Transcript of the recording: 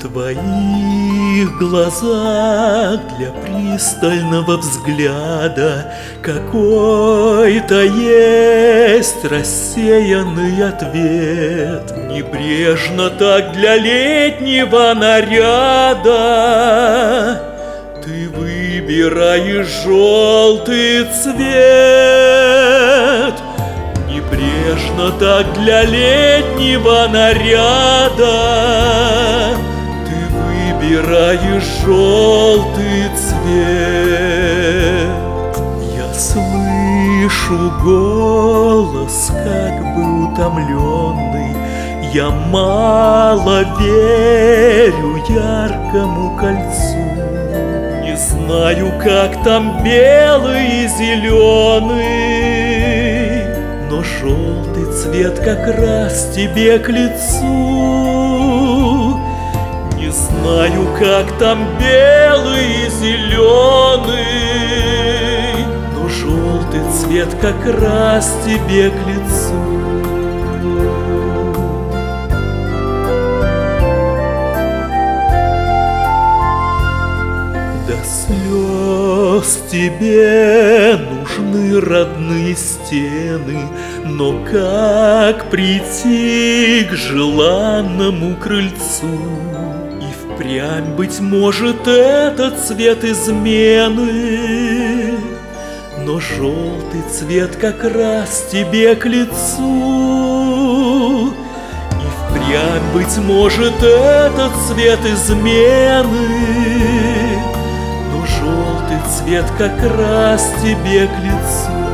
твоих глазах для пристального взгляда какой-то есть рассеянный ответ. Небрежно так для летнего наряда ты выбираешь желтый цвет. Небрежно так для летнего наряда ты выбираешь желтый цвет. Я слышу голос, как бы утомленный. Я мало верю яркому кольцу. Не знаю, как там белый и зеленый, но желтый цвет как раз тебе к лицу. Не знаю, как там белый и зеленый, но желтый цвет как раз тебе к лицу. До слез тебе нужны родные стены, но как прийти к желанному крыльцу? И впрямь, быть может, это цвет измены, но желтый цвет как раз тебе к лицу. И впрямь, быть может, это цвет измены, желтый цвет как раз тебе к лицу.